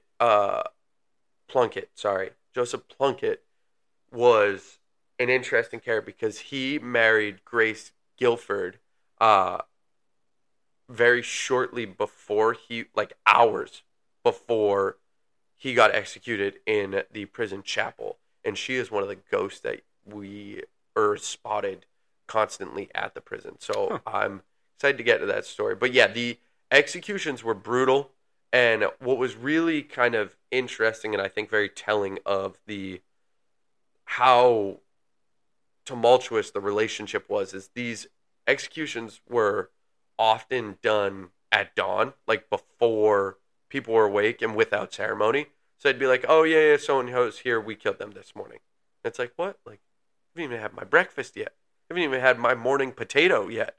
Joseph Plunkett was an interesting character because he married Grace Guilford very shortly before hours before he got executed in the prison chapel. And she is one of the ghosts that we spotted constantly at the prison. So I'm excited to get to that story. But yeah, the executions were brutal. And what was really kind of interesting and I think very telling of how tumultuous the relationship was is these executions were often done at dawn, like before people were awake and without ceremony. So it'd be like, oh yeah, so-and-so's here, we killed them this morning. And it's like, what? Like, I haven't even had my breakfast yet. I haven't even had my morning potato yet.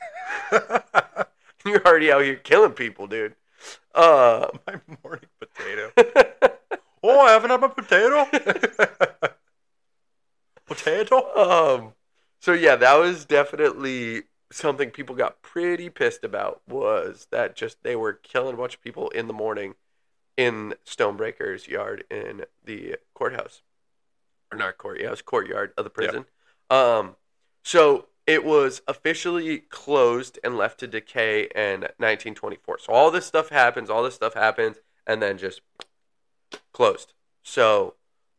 You're already out here killing people, dude. My morning potato. Oh, I haven't had my potato. Potato. So yeah, that was definitely something people got pretty pissed about. Was that just they were killing a bunch of people in the morning in Stonebreaker's Yard in the courthouse, or not courthouse, it was courtyard of the prison. Yep. So it was officially closed and left to decay in 1924. So all this stuff happens, and then just closed. So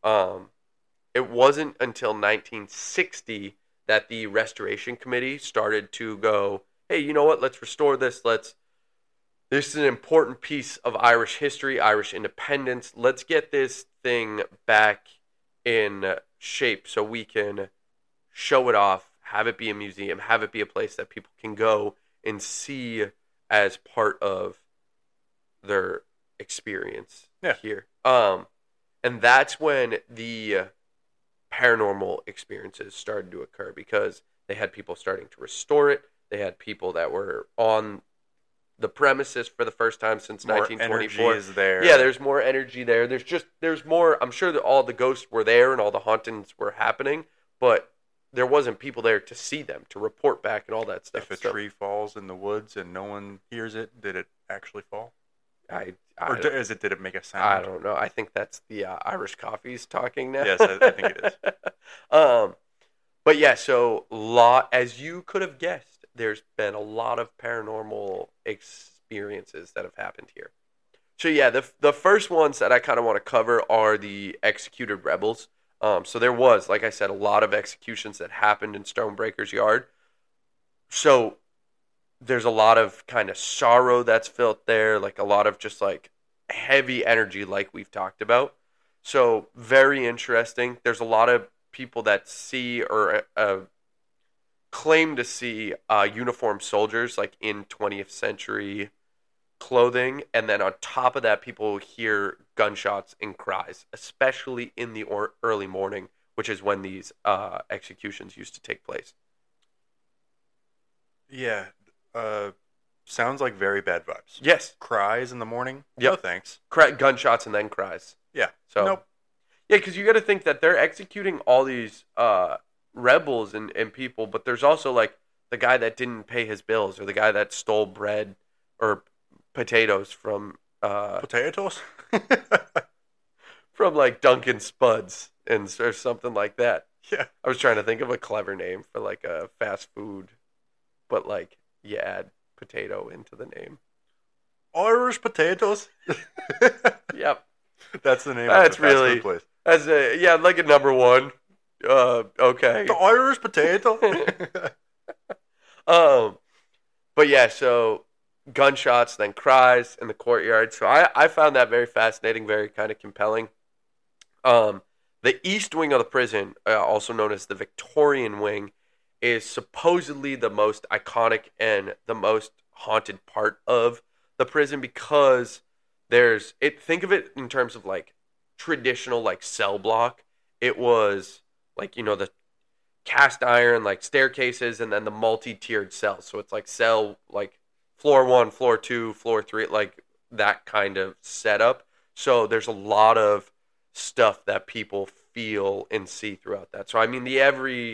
it wasn't until 1960 that the Restoration Committee started to go, hey, you know what, let's restore this. This is an important piece of Irish history, Irish independence. Let's get this thing back in shape so we can show it off, have it be a museum, have it be a place that people can go and see as part of their experience here. And that's when the paranormal experiences started to occur because they had people starting to restore it. They had people that were on the premises for the first time since 1924. Energy is there. Yeah, there's more energy there. There's more. I'm sure that all the ghosts were there and all the hauntings were happening, but there wasn't people there to see them, to report back and all that stuff. If a tree falls in the woods and no one hears it, did it actually fall? Did it make a sound? I don't know. I think that's the Irish coffees talking now. Yes, I think it is. But yeah, so as you could have guessed, there's been a lot of paranormal experiences that have happened here. So yeah, the first ones that I kind of want to cover are the executed rebels. So there was, like I said, a lot of executions that happened in Stonebreaker's Yard. So there's a lot of kind of sorrow that's felt there, like a lot of just like heavy energy like we've talked about. So very interesting. There's a lot of people that see or claim to see uniformed soldiers like in 20th century clothing. And then on top of that, people hear gunshots and cries, especially in the early morning, which is when these executions used to take place. Yeah. Sounds like very bad vibes. Yes. Cries in the morning? Yep. No thanks. Gunshots and then cries. Yeah. So, nope. Yeah, because you got to think that they're executing all these rebels and people, but there's also like the guy that didn't pay his bills or the guy that stole bread or potatoes from... potatoes? from like Dunkin' Spuds or something like that. Yeah. I was trying to think of a clever name for like a fast food, but like you add potato into the name. Irish potatoes? Yep. That's the name That's of the fast really, food place. That's like a number one. Okay. The Irish potato? But yeah, so gunshots, then cries in the courtyard. So I found that very fascinating, very kind of compelling. The east wing of the prison, also known as the Victorian wing, is supposedly the most iconic and the most haunted part of the prison because think of it in terms of like traditional like cell block. It was like, the cast iron like staircases and then the multi-tiered cells. So it's like cell like floor 1, floor 2, floor 3, like that kind of setup. So there's a lot of stuff that people feel and see throughout that. So I mean the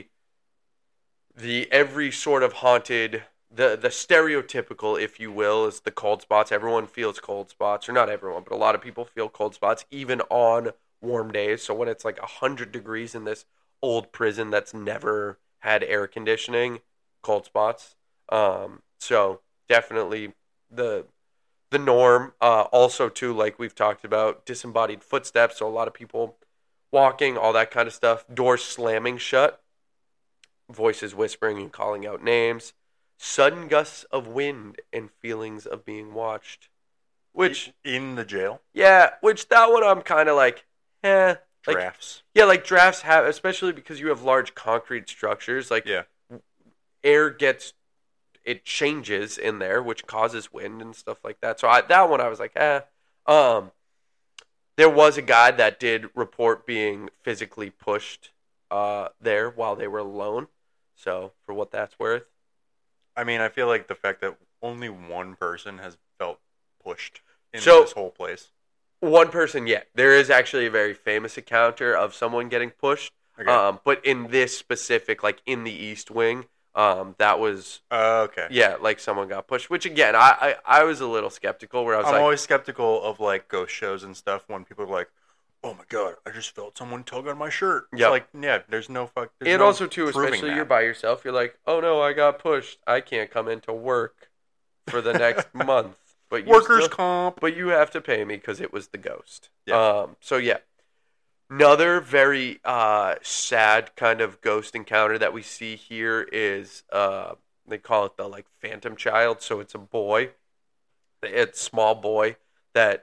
every sort of haunted, the stereotypical, if you will, is the cold spots. Everyone feels cold spots, or not everyone, but a lot of people feel cold spots even on warm days. So when it's like 100 degrees in this old prison that's never had air conditioning, cold spots. So definitely the norm. Also too, like we've talked about, disembodied footsteps. So a lot of people walking, all that kind of stuff. Doors slamming shut. Voices whispering and calling out names. Sudden gusts of wind and feelings of being watched. Which in the jail? Yeah, which that one I'm kind of like, Drafts. Yeah, like drafts have, especially because you have large concrete structures, like air it changes in there, which causes wind and stuff like that. So that one I was like, There was a guy that did report being physically pushed there while they were alone. So for what that's worth. I mean, I feel like the fact that only one person has felt pushed in this whole place. One person, yeah. There is actually a very famous encounter of someone getting pushed. Okay. But in this specific, like in the East Wing, that was... okay. Yeah, like someone got pushed. Which, again, I was a little skeptical where I'm always skeptical of, like, ghost shows and stuff when people are like, oh my god, I just felt someone tug on my shirt. It's like, yeah, there's no fuck... And also, too, especially you're by yourself, you're like, oh no, I got pushed. I can't come into work for the next month. But workers' comp. But you have to pay me because it was the ghost. Yeah. So, yeah. Another very sad kind of ghost encounter that we see here is, they call it the, like, phantom child. So it's a boy. It's a small boy that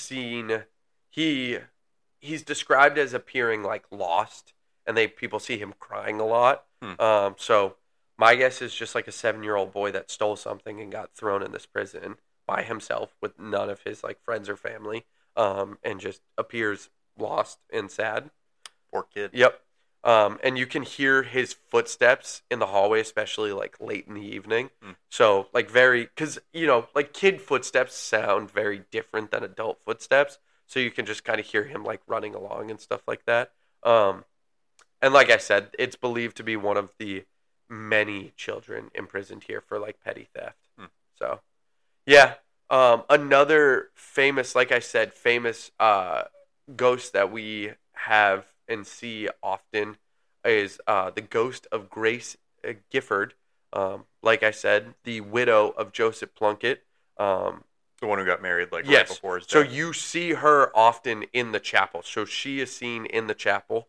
he's described as appearing, like, lost. And people see him crying a lot. So my guess is just like a 7-year-old boy that stole something and got thrown in this prison by himself with none of his like friends or family, and just appears lost and sad. Poor kid. Yep. And you can hear his footsteps in the hallway, especially like late in the evening. So like because like kid footsteps sound very different than adult footsteps. So you can just kind of hear him like running along and stuff like that. And like I said, it's believed to be one of the many children imprisoned here for like petty theft. So. Yeah, another famous, like I said, ghost that we have and see often is the ghost of Grace Gifford. Like I said, the widow of Joseph Plunkett. The one who got married right before his death. So you see her often in the chapel. So she is seen in the chapel,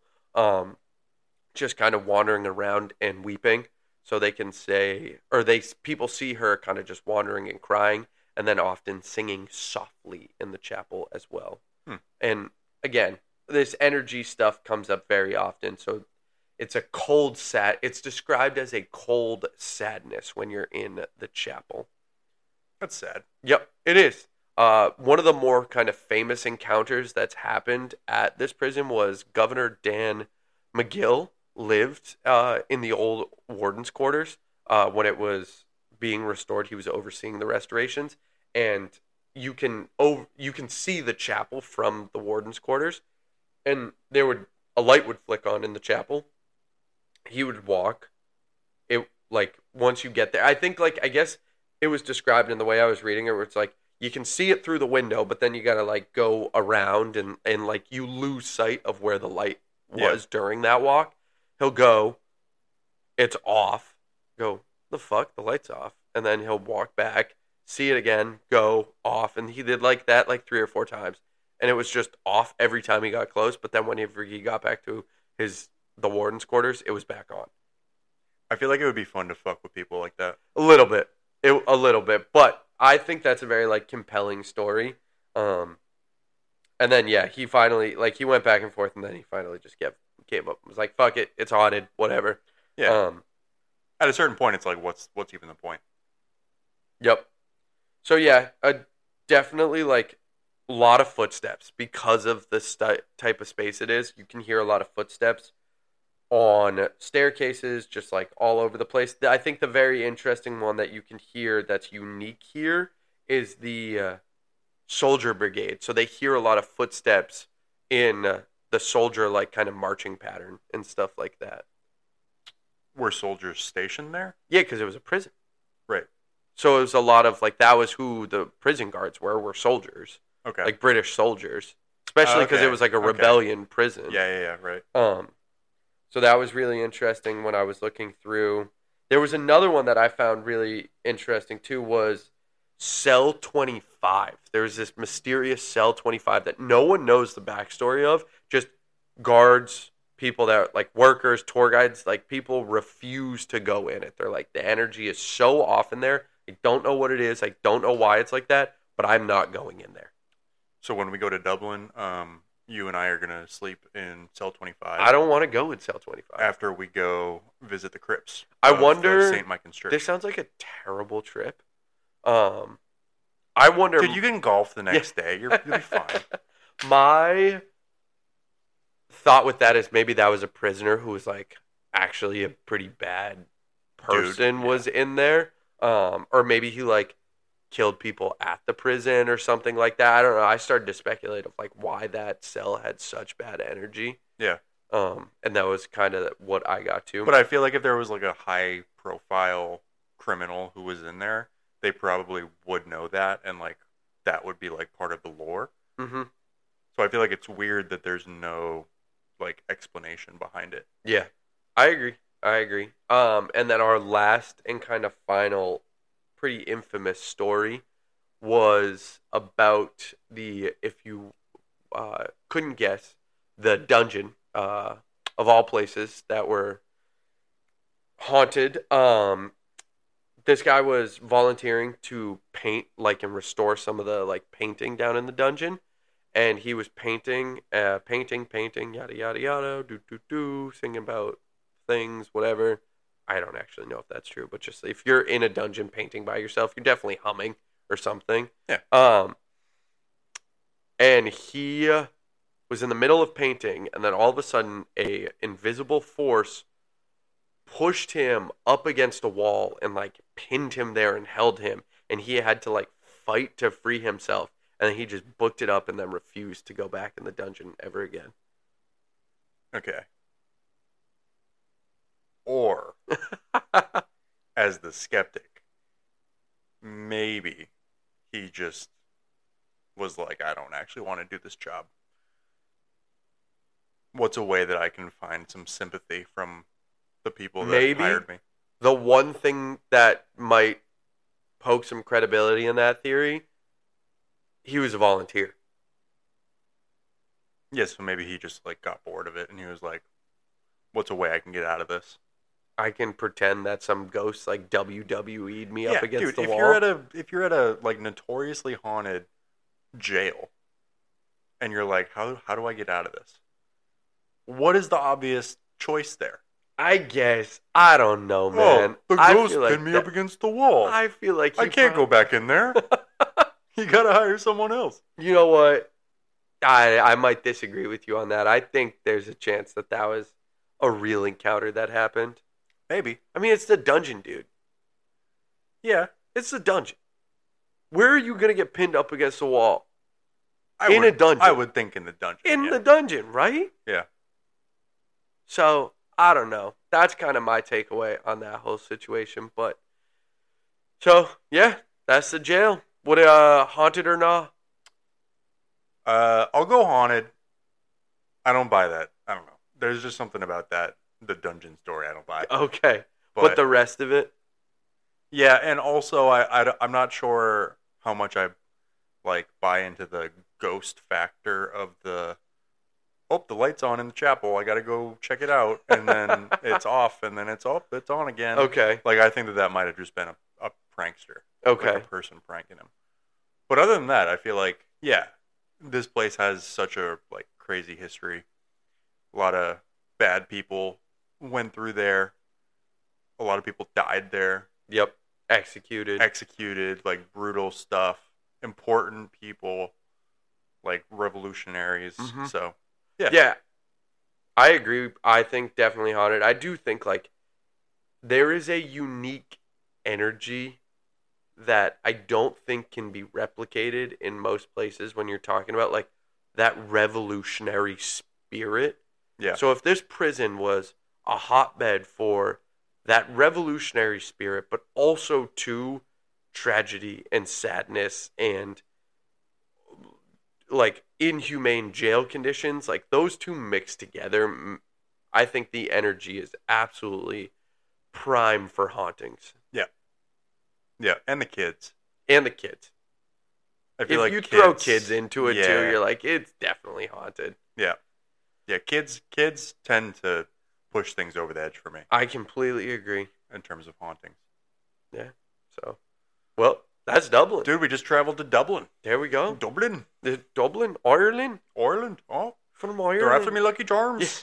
just kind of wandering around and weeping. So they can say, or people see her kind of just wandering and crying, and then often singing softly in the chapel as well. And again, this energy stuff comes up very often. So it's it's described as a cold sadness when you're in the chapel. That's sad. Yep, it is. One of the more kind of famous encounters that's happened at this prison was Governor Dan McGill lived in the old warden's quarters when it was being restored. He was overseeing the restorations, and you can see the chapel from the warden's quarters, and a light would flick on in the chapel. He would walk. It like once you get there, I guess it was described in the way I was reading it, where it's like you can see it through the window, but then you gotta like go around and like you lose sight of where the light was during that walk. He'll go, it's off. Go, the fuck? The light's off. And then he'll walk back, see it again, go, off. And he did like that like 3 or 4 times. And it was just off every time he got close. But then whenever he got back to the warden's quarters, it was back on. I feel like it would be fun to fuck with people like that. A little bit. But I think that's a very like compelling story. And then, yeah, he finally, like, he went back and forth, and then he finally just gave up. It was like, fuck it, it's haunted, whatever. Yeah. At a certain point, it's like, what's even the point? Yep. So, yeah, definitely, like, A lot of footsteps because of the type of space it is. You can hear a lot of footsteps on staircases, just like all over the place. I think the very interesting one that you can hear that's unique here is the soldier brigade. So they hear a lot of footsteps in the soldier like kind of marching pattern and stuff like that. Were soldiers stationed there? Yeah, because it was a prison. Right. So it was a lot of like that was who the prison guards were soldiers. Okay. Like British soldiers, especially because it was like a rebellion prison. Yeah, right. So that was really interesting when I was looking through. There was another one that I found really interesting too was Cell 25. There's this mysterious Cell 25 that no one knows the backstory of. Just guards, people that like workers, tour guides, like people refuse to go in it. They're like the energy is so off in there. I don't know what it is. I don't know why it's like that, but I'm not going in there. So when we go to Dublin, you and I are going to sleep in Cell 25. I don't want to go in Cell 25. After we go visit the crypts. I wonder. St. Michan's Church. This sounds like a terrible trip. I wonder. Dude, you can golf the next day. You'll be fine. My thought with that is maybe that was a prisoner who was like actually a pretty bad person was in there. Or maybe he like killed people at the prison or something like that. I don't know. I started to speculate of like why that cell had such bad energy. Yeah. And that was kind of what I got to. But I feel like if there was like a high profile criminal who was in there, they probably would know that, and like that would be like part of the lore. Mm-hmm. So I feel like it's weird that there's no like explanation behind it. Yeah, I agree. And then our last and kind of final pretty infamous story was about if you couldn't guess, the dungeon of all places that were haunted. This guy was volunteering to paint like and restore some of the like painting down in the dungeon, and he was painting, yada yada yada, singing about things, whatever. I don't actually know if that's true, but just if you're in a dungeon painting by yourself, you're definitely humming or something. Yeah. And he was in the middle of painting, and then all of a sudden, a invisible force pushed him up against a wall and like pinned him there and held him, and he had to like fight to free himself, and then he just booked it up and then refused to go back in the dungeon ever again. Okay. Or, as the skeptic, maybe he just was like, I don't actually want to do this job. What's a way that I can find some sympathy from the people that hired me? The one thing that might poke some credibility in that theory, he was a volunteer. Yes, so maybe he just like got bored of it and he was like, what's a way I can get out of this? I can pretend that some ghost like WWE'd me up against the wall. If you're at a like notoriously haunted jail and you're like, how do I get out of this? What is the obvious choice there? I guess. I don't know, man. The ghost pinned me up against the wall. I feel like I can't go back in there. You gotta hire someone else. You know what? I might disagree with you on that. I think there's a chance that was a real encounter that happened. Maybe. I mean, it's the dungeon, dude. Yeah. It's the dungeon. Where are you going to get pinned up against the wall? A dungeon. I would think in the dungeon. The dungeon, right? Yeah. So, I don't know. That's kind of my takeaway on that whole situation. But, so, yeah, that's the jail. Would it haunted or not? I'll go haunted. I don't buy that. I don't know. There's just something about that. The dungeon story I don't buy. Okay. But the rest of it? Yeah, and also I'm not sure how much I like buy into the ghost factor of the light's on in the chapel. I got to go check it out, and then it's off, and then it's on again. Okay. Like I think that might have just been a prankster. Okay. Like a person pranking him. But other than that, I feel like this place has such a like crazy history. A lot of bad people went through there. A lot of people died there. Yep. Executed, like brutal stuff. Important people like revolutionaries. Mhm. So Yeah, I agree. I think definitely haunted. I do think like there is a unique energy that I don't think can be replicated in most places when you're talking about like that revolutionary spirit. yeah, So if this prison was a hotbed for that revolutionary spirit, but also to tragedy and sadness and like inhumane jail conditions, like those two mixed together, I think the energy is absolutely prime for hauntings. yeah, and the kids. And the kids. I feel If like you kids, throw kids into it yeah, too, you're like, it's definitely haunted. yeah. Kids tend to push things over the edge for me I completely agree. in terms of hauntings. Yeah. So, well, that's Dublin. Dude, we just traveled to Dublin. There we go. Dublin, Dublin, Ireland. Ireland. Oh, From Ireland. they're after me, Lucky Charms.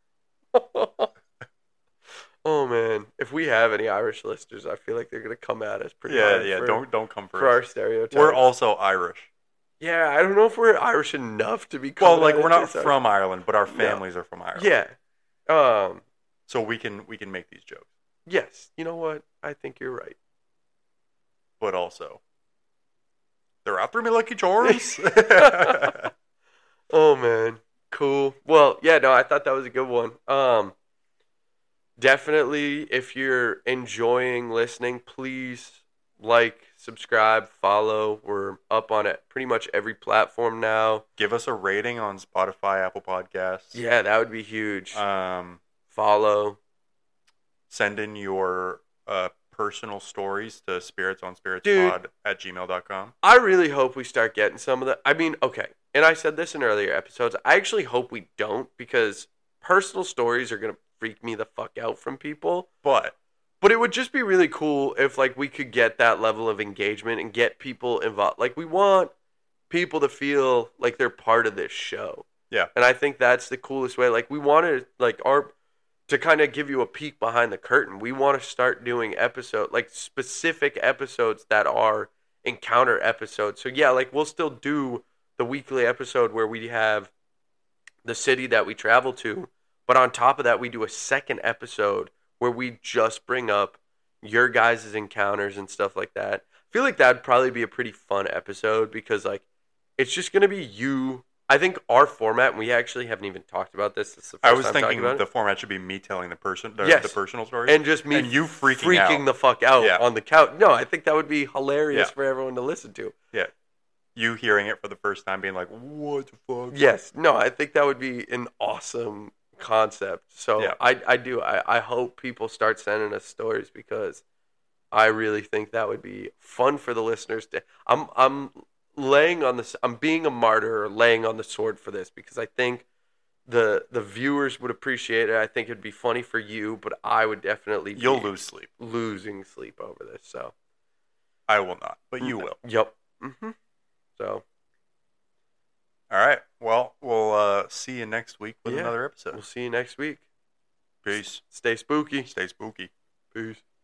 Oh man, if we have any Irish listeners, I feel like they're gonna come at us pretty Yeah, hard. yeah. Don't come for for our us. stereotypes. We're also Irish. Yeah, I don't know if we're Irish enough to be. Well, like at we're not us. from Ireland, but our families are from Ireland. Yeah. So we can make these jokes, Yes. You know what? I think you're right. but also they're after me, Lucky Charms. Oh man, cool. Well, yeah, no, I thought that was a good one. Definitely, if you're enjoying listening, please like, subscribe, follow. We're up on it pretty much every platform now. Give us a rating on Spotify, Apple Podcasts. Yeah, that would be huge. Follow. Send in your personal stories to spiritsonspiritspod@gmail.com. I really hope we start getting some of the. I mean, okay, and I said this in earlier episodes. I actually hope we don't because personal stories are gonna freak me the fuck out from people. But it would just be really cool if like we could get that level of engagement and get people involved. Like we want people to feel like they're part of this show. Yeah. And I think that's the coolest way. Like we wanted like to kind of give you a peek behind the curtain. We want to start doing specific episodes that are encounter episodes. So yeah, like we'll still do the weekly episode where we have the city that we travel to, but on top of that we do a second episode where we just bring up your guys' encounters and stuff like that. I feel like that'd probably be a pretty fun episode because like it's just going to be you. I think our format, and we actually haven't even talked about this. This is the first I was time thinking talking about the it. format should be me telling the personal stories. And just me and you freaking out. the fuck out Yeah. on the couch. No, I think that would be hilarious Yeah. for everyone to listen to. Yeah. You hearing it for the first time being like, what the fuck? Yes. No, I think that would be an awesome concept. So Yeah. I hope people start sending us stories because I really think that would be fun for the listeners to. I'm laying on this. I'm being a martyr or laying on the sword for this because I think the viewers would appreciate it. I think it'd be funny for you, but I would definitely be You'll lose sleep. losing sleep over this. So I will not, but you will. Yep. Mm-hmm. So all right. Well, we'll see you next week with another episode. We'll see you next week. Peace. Stay spooky. Stay spooky. Peace.